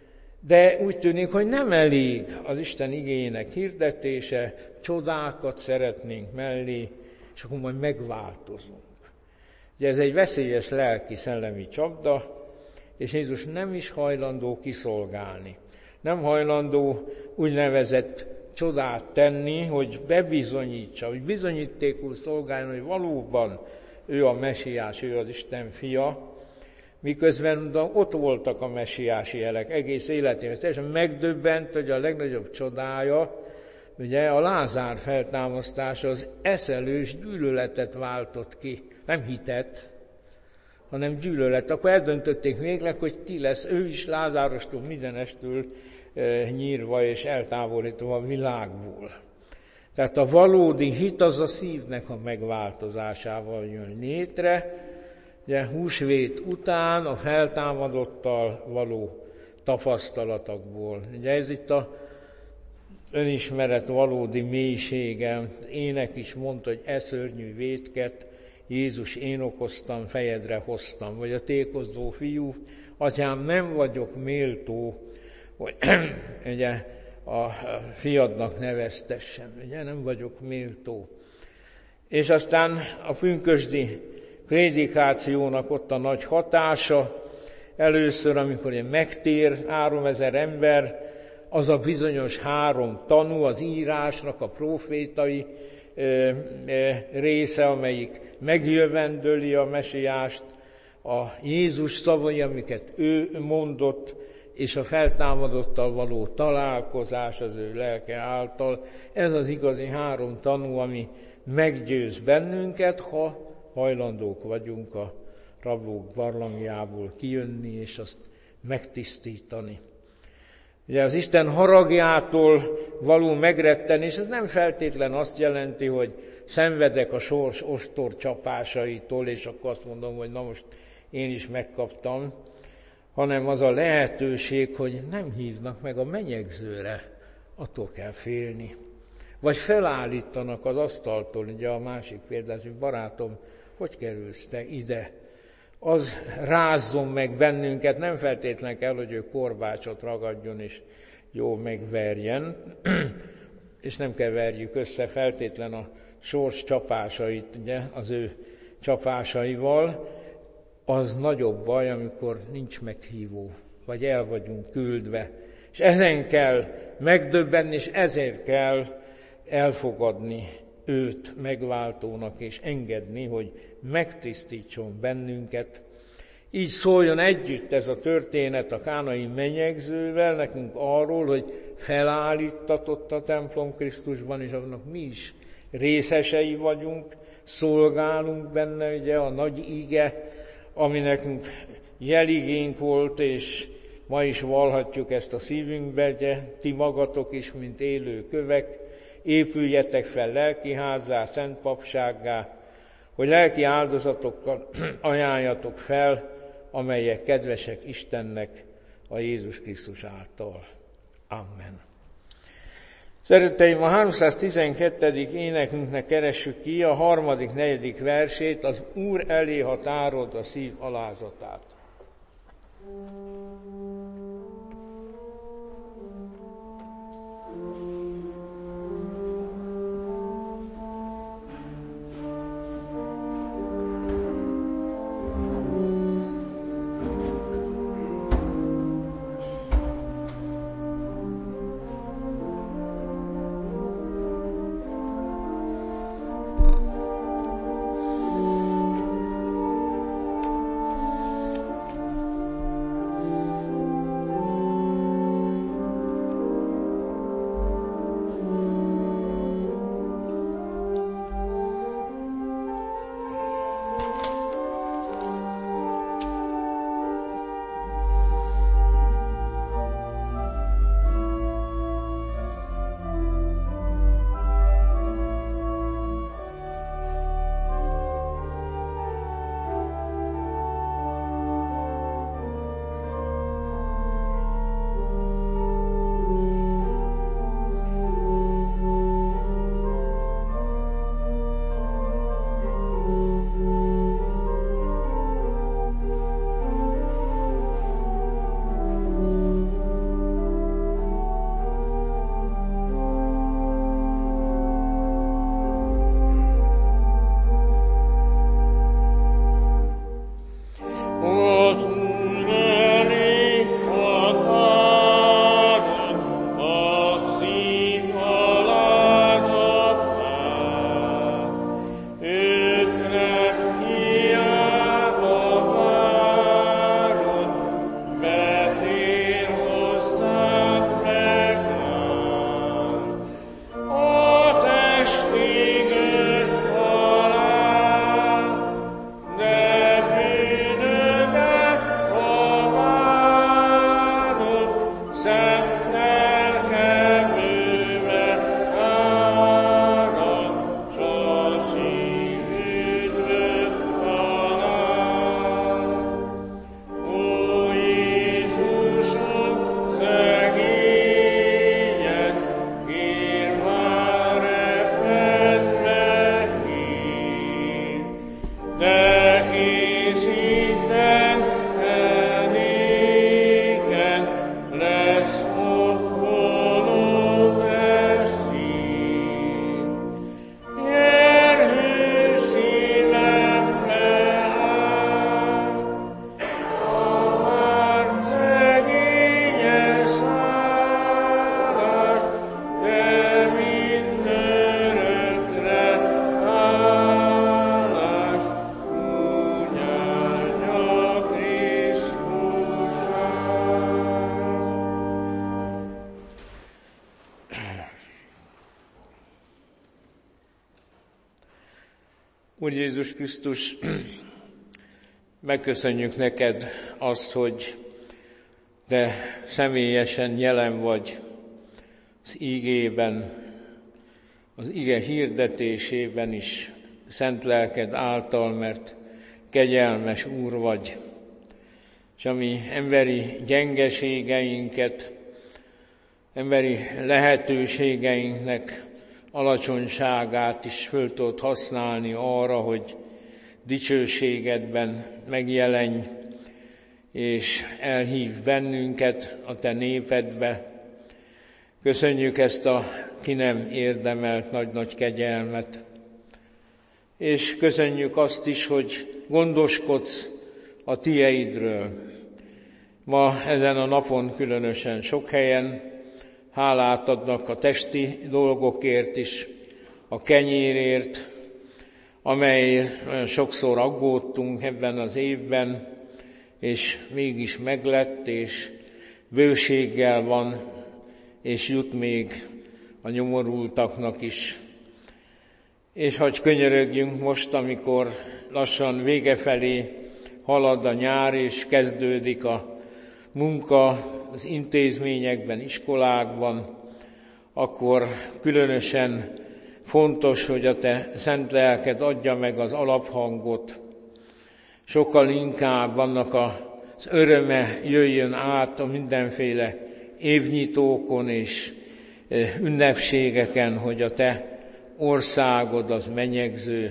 de úgy tűnik, hogy nem elég az Isten igéjének hirdetése, csodákat szeretnénk mellé, és akkor majd megváltozunk. Ugye ez egy veszélyes lelki-szellemi csapda, és Jézus nem is hajlandó kiszolgálni. Nem hajlandó úgynevezett csodát tenni, hogy bebizonyítsa, hogy bizonyítékul szolgáljon, hogy valóban ő a mesiás, ő az Isten fia, miközben ott voltak a mesiási jelek egész életében. Teljesen megdöbbent, hogy a legnagyobb csodája, ugye a Lázár feltámasztása az eszelős gyűlöletet váltott ki. Nem hitet, hanem gyűlölet. Akkor eldöntötték végleg, hogy ki lesz, ő is Lázárostól, mindenestől e, nyírva és eltávolítva a világból. Tehát a valódi hit az a szívnek a megváltozásával jön létre, ugye húsvét után a feltámadottal való tapasztalatokból. Ugye ez itt a önismeret valódi mélysége. Ének is mondta, hogy e szörnyű vétket Jézus én okoztam, fejedre hoztam. Vagy a tékozó fiú, atyám, nem vagyok méltó, hogy ugye a fiadnak neveztessem, ugye nem vagyok méltó. És aztán a pünkösdi prédikációnak ott a nagy hatása, először, amikor megtér háromezer ember, az a bizonyos három tanú, az írásnak a profétai ö, ö, része, amelyik megjövendöli a mesiást, a Jézus szavai, amiket ő mondott, és a feltámadottal való találkozás az ő lelke által. Ez az igazi három tanú, ami meggyőz bennünket, ha hajlandók vagyunk a rablók barlangjából kijönni, és azt megtisztítani. Ugye az Isten haragjától való megrettenés, ez nem feltétlen azt jelenti, hogy szenvedek a sors ostor csapásaitól, és akkor azt mondom, hogy na most én is megkaptam, hanem az a lehetőség, hogy nem hívnak meg a menyegzőre, attól kell félni. Vagy felállítanak az asztaltól, ugye a másik példás, hogy barátom, hogy kerülsz te ide? Az rázzon meg bennünket, nem feltétlen kell, hogy ő korbácsot ragadjon és jó megverjen, és nem kell verjük össze feltétlen a sors csapásait, ugye, az ő csapásaival. Az nagyobb baj, amikor nincs meghívó, vagy el vagyunk küldve. És ezen kell megdöbbenni, és ezért kell elfogadni őt megváltónak, és engedni, hogy megtisztítson bennünket. Így szóljon együtt ez a történet a kánai menyegzővel nekünk arról, hogy felállítatott a templom Krisztusban, és annak mi is részesei vagyunk, szolgálunk benne, ugye a nagy ige, ami nekünk jeligénk volt, és ma is vallhatjuk ezt a szívünkbe, ugye, ti magatok is, mint élő kövek, épüljetek fel lelkiházzá, szent papsággá, hogy lelki áldozatokkal ajánljatok fel, amelyek kedvesek Istennek a Jézus Krisztus által. Amen. Szeretteim, a háromszáztizenkettedik énekünknek keressük ki a harmadik, negyedik versét, az Úr elé határod a szív alázatát. nehéz hiten eléken lesz otthonod eszív. Nyerő szívembe áll, a már szegényes szállás, de mindörökre hálás, úgy áldja Krisztusát. Úr Jézus Krisztus, megköszönjük neked azt, hogy te személyesen jelen vagy az ígében, az ige hirdetésében is, szent lelked által, mert kegyelmes Úr vagy, és ami emberi gyengeségeinket, emberi lehetőségeinknek alacsonyságát is föl tudod használni arra, hogy dicsőségedben megjelenj, és elhív bennünket a te népedbe. Köszönjük ezt a ki nem érdemelt nagy-nagy kegyelmet, és köszönjük azt is, hogy gondoskodsz a tieidről. Ma ezen a napon különösen sok helyen hálát adnak a testi dolgokért is, a kenyérért, amely olyan sokszor aggódtunk ebben az évben, és mégis meglett, és bőséggel van, és jut még a nyomorultaknak is. És hagy könyörögjünk most, amikor lassan vége felé halad a nyár, és kezdődik a munka az intézményekben, iskolákban, akkor különösen fontos, hogy a te szent lelked adja meg az alaphangot. Sokkal inkább vannak az öröme jöjjön át a mindenféle évnyitókon és ünnepségeken, hogy a te országod az menyegző,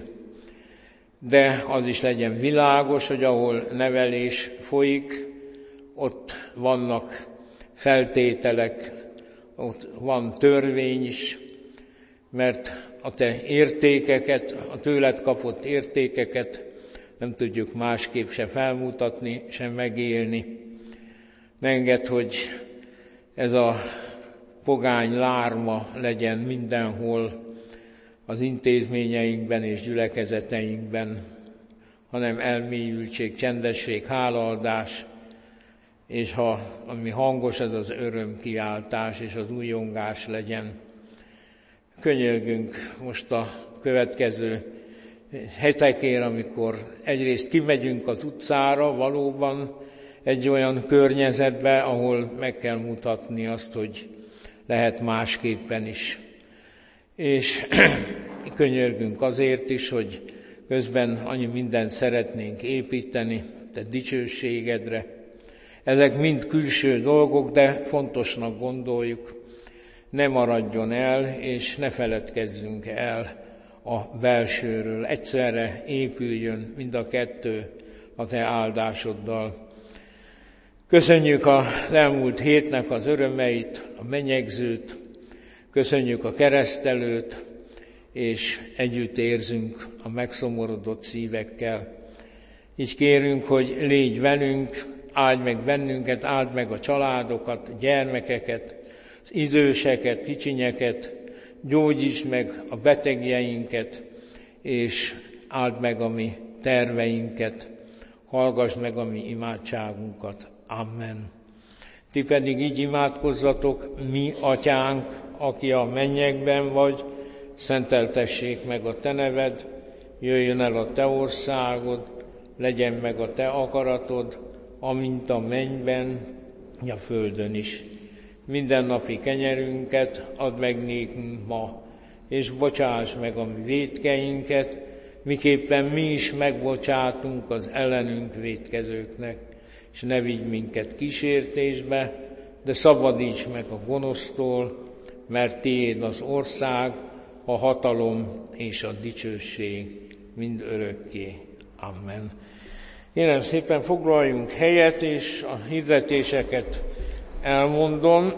de az is legyen világos, hogy ahol nevelés folyik, ott vannak feltételek, ott van törvény is, mert a te értékeket, a tőled kapott értékeket nem tudjuk másképp se felmutatni, sem megélni. Ne engedd, hogy ez a pogány lárma legyen mindenhol az intézményeinkben és gyülekezeteinkben, hanem elmélyültség, csendesség, hálaadás, és ha ami hangos, ez az örömkiáltás és az újongás legyen. Könyörgünk most a következő hetekért, amikor egyrészt kimegyünk az utcára, valóban egy olyan környezetbe, ahol meg kell mutatni azt, hogy lehet másképpen is. És könyörgünk azért is, hogy közben annyi mindent szeretnénk építeni, te dicsőségedre. Ezek mind külső dolgok, de fontosnak gondoljuk. Ne maradjon el, és ne feledkezzünk el a belsőről. Egyszerre épüljön mind a kettő a te áldásoddal. Köszönjük az elmúlt hétnek az örömeit, a menyegzőt, köszönjük a keresztelőt, és együtt érzünk a megszomorodott szívekkel. Így kérünk, hogy légy velünk, áld meg bennünket, áld meg a családokat, a gyermekeket, az időseket, kicsinyeket, gyógyítsd meg a betegjeinket, és áld meg a mi terveinket, hallgassd meg a mi imádságunkat. Amen. Ti pedig így imádkozzatok: mi atyánk, aki a mennyekben vagy, szenteltessék meg a te neved, jöjjön el a te országod, legyen meg a te akaratod, amint a mennyben, a földön is. Mindennapi kenyerünket add meg nékünk ma, és bocsáss meg a mi vétkeinket, miképpen mi is megbocsátunk az ellenünk vétkezőknek, és ne vigy minket kísértésbe, de szabadíts meg a gonosztól, mert tiéd az ország, a hatalom és a dicsőség mind örökké. Amen. Kérem szépen foglaljunk helyet, és a hirdetéseket elmondom.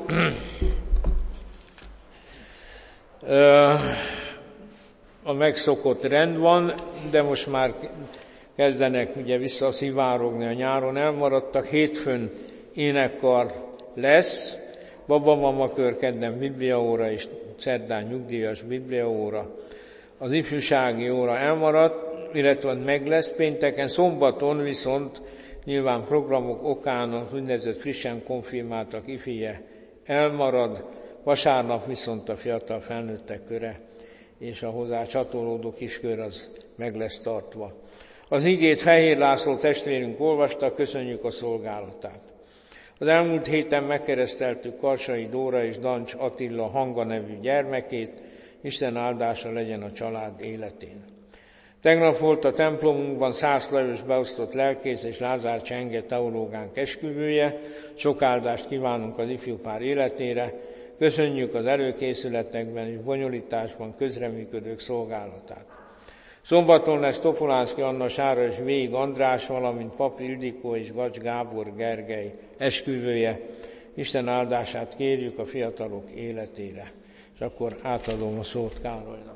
A megszokott rend van, de most már kezdenek ugye visszaszivárogni a nyáron elmaradtak. Hétfőn énekkar lesz, babamamakör, kedden bibliaóra és szerdán nyugdíjas bibliaóra. Az ifjúsági óra elmaradt, illetve meg lesz pénteken, szombaton viszont nyilván programok okán az úgynevezett frissen konfirmáltak ifije elmarad, vasárnap viszont a fiatal felnőttek köre és a hozzá csatolódó kiskör az meg lesz tartva. Az igét Fehér László testvérünk olvasta, köszönjük a szolgálatát. Az elmúlt héten megkereszteltük Karsai Dóra és Dancs Attila Hanga nevű gyermekét, Isten áldása legyen a család életén. Tegnap volt a templomunkban Szász Lajos beosztott lelkész és Lázár Csenge teológánk esküvője. Sok áldást kívánunk az ifjúpár életére. Köszönjük az előkészületekben és bonyolításban közreműködők szolgálatát. Szombaton lesz Tofolánszky Anna Sára és Vég András, valamint Pap Ildikó és Gacs Gábor Gergely esküvője. Isten áldását kérjük a fiatalok életére. És akkor átadom a szót Károlynak.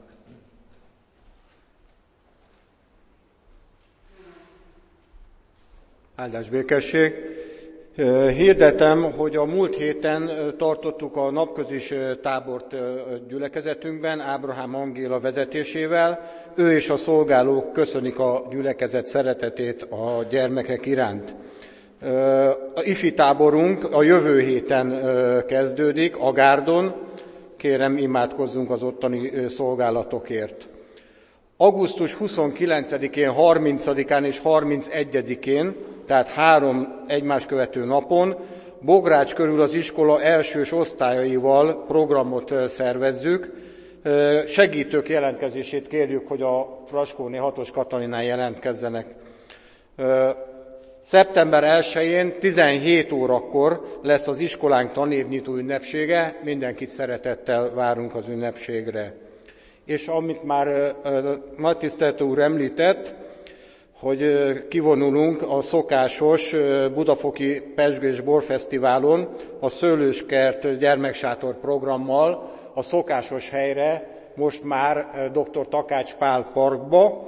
Áldás békesség! Hirdetem, hogy a múlt héten tartottuk a napközis tábort gyülekezetünkben, Ábrahám Angéla vezetésével. Ő és a szolgálók köszönik a gyülekezet szeretetét a gyermekek iránt. A ifi táborunk a jövő héten kezdődik, Agárdon. Kérem, imádkozzunk az ottani szolgálatokért. augusztus huszonkilencedikén, harmincadikán és harmincegyedikén, tehát három egymás követő napon Bogrács körül az iskola elsős osztályaival programot szervezzük. Segítők jelentkezését kérjük, hogy a Fraskóné hatos Katalinán jelentkezzenek. szeptember elsején tizenhét órakor lesz az iskolánk tanévnyitó ünnepsége, mindenkit szeretettel várunk az ünnepségre. És amit már nagy tiszteletű úr említett, hogy kivonulunk a szokásos budafoki Pezsgő és Borfesztiválon a Szőlőskert gyermeksátor programmal a szokásos helyre, most már dr. Takács Pál parkba.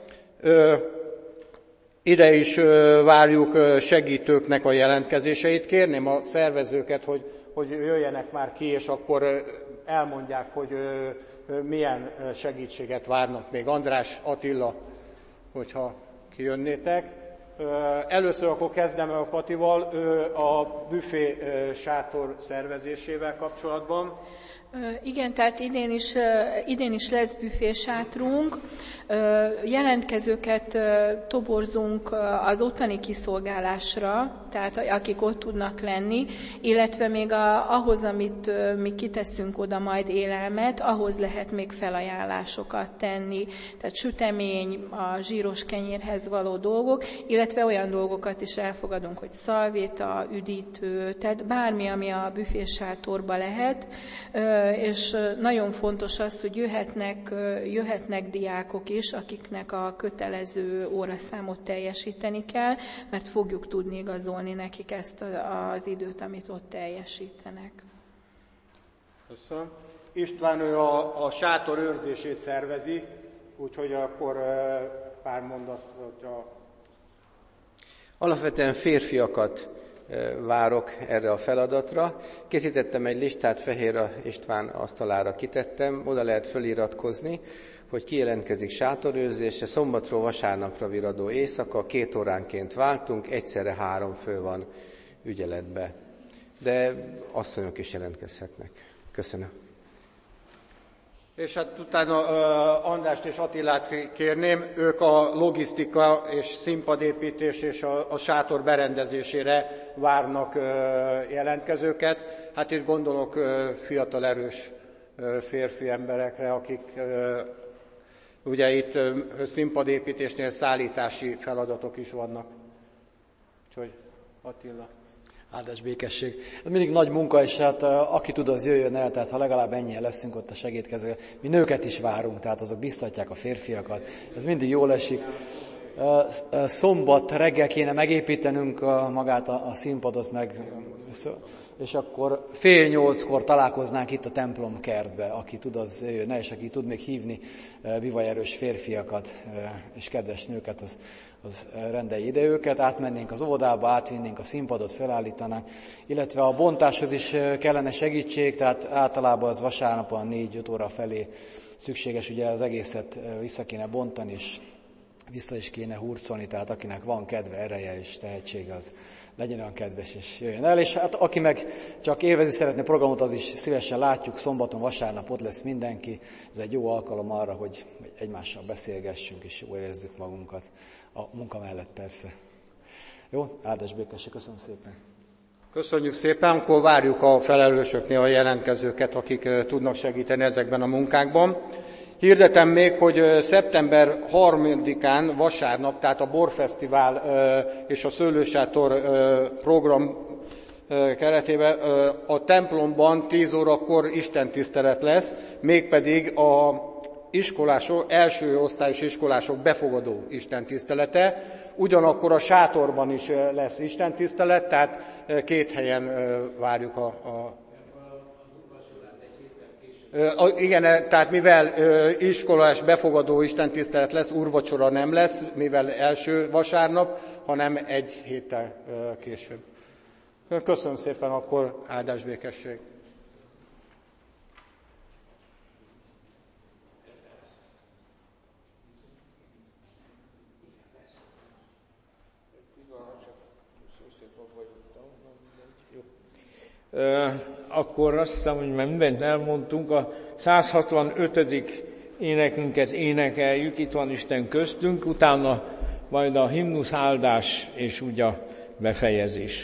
Ide is várjuk segítőknek a jelentkezéseit. Kérném a szervezőket, hogy, hogy jöjjenek már ki, és akkor elmondják, hogy milyen segítséget várnak még. András, Attila, hogyha kijönnétek. Először akkor kezdem a Katival a büfé sátor szervezésével kapcsolatban. Igen, tehát idén is, idén is lesz büfésátrunk. Jelentkezőket toborzunk az ottani kiszolgálásra, tehát akik ott tudnak lenni, illetve még a, ahhoz, amit mi kiteszünk oda majd élelmet, ahhoz lehet még felajánlásokat tenni. Tehát sütemény, a zsíros kenyérhez való dolgok, illetve olyan dolgokat is elfogadunk, hogy szalvéta, üdítő, tehát bármi, ami a büfésátorba lehet, és nagyon fontos az, hogy jöhetnek, jöhetnek diákok is, akiknek a kötelező óraszámot teljesíteni kell, mert fogjuk tudni igazolni nekik ezt az időt, amit ott teljesítenek. Köszönöm. István, ő a, a sátor őrzését szervezi, úgyhogy akkor pár mondatot. A... Alapvetően férfiakat várok erre a feladatra. Készítettem egy listát, Fehér István asztalára kitettem, oda lehet feliratkozni, hogy ki jelentkezik sátorőrzésre, szombatról vasárnapra viradó éjszaka, két óránként váltunk, egyszerre három fő van ügyeletbe. De asszonyok is jelentkezhetnek. Köszönöm. És hát utána uh, Andrást és Attilát kérném, ők a logisztika és színpadépítés és a, a sátor berendezésére várnak uh, jelentkezőket. Hát itt gondolok uh, fiatal, erős uh, férfi emberekre, akik uh, ugye itt uh, színpadépítésnél szállítási feladatok is vannak. Úgyhogy Attila. Áldás békesség. Mindig nagy munka, és hát aki tud, az jöjjön el, tehát ha legalább ennyien leszünk ott a segítkező. Mi nőket is várunk, tehát azok biztatják a férfiakat. Ez mindig jól esik. szombat reggel kéne megépítenünk magát a, a színpadot, meg, és akkor fél nyolckor találkoznánk itt a templom kertbe. Aki tud, az jönne, és aki tud még hívni bivajerős férfiakat és kedves nőket, az, az rendelj ide őket. Átmennénk az óvodába, átvinnénk a színpadot, felállítanánk, illetve a bontáshoz is kellene segítség, tehát általában az vasárnapon négy-öt óra felé szükséges, ugye az egészet vissza kéne bontani, és vissza is kéne hurcolni, tehát akinek van kedve, ereje és tehetsége, az legyen olyan kedves és jöjjön el. És hát aki meg csak élvezni szeretne programot, az is szívesen látjuk, szombaton, vasárnap ott lesz mindenki. Ez egy jó alkalom arra, hogy egymással beszélgessünk és jól érezzük magunkat. A munka mellett persze. Jó, áldás békesség, köszönöm szépen. Köszönjük szépen, akkor várjuk a felelősöknél a jelentkezőket, akik tudnak segíteni ezekben a munkákban. Hirdetem még, hogy szeptember harmadikán vasárnap, tehát a Borfesztivál és a Szőlősátor program keretében a templomban tíz órakor istentisztelet lesz, mégpedig a iskolások, első osztályos iskolások befogadó istentisztelete. Ugyanakkor a sátorban is lesz istentisztelet, tehát két helyen várjuk a, a Igen, tehát mivel iskolás befogadó istentisztelet lesz, úrvacsora nem lesz, mivel első vasárnap, hanem egy héttel később. Köszönöm szépen, akkor áldás békesség. Akkor azt hiszem, hogy már mindent elmondtunk, a száz hatvanötödik énekünket énekeljük, itt van Isten köztünk, utána majd a himnusz áldás és úgy a befejezés.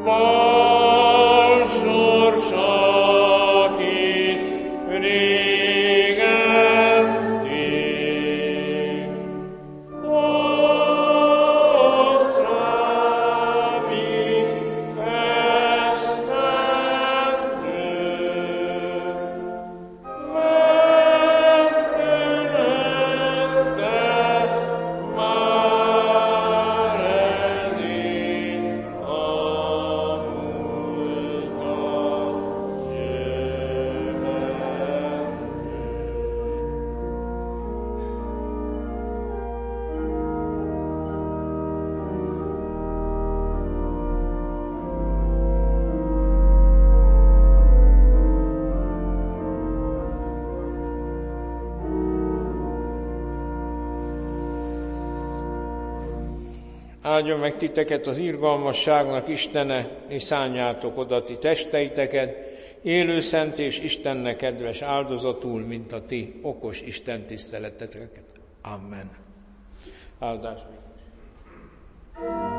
Áldjon meg titeket az irgalmasságnak Istene, és szálljátok oda ti testeiteket, élő, szent és Istennek kedves áldozatul, mint a ti okos Isten tiszteleteteket. Amen. Áldás.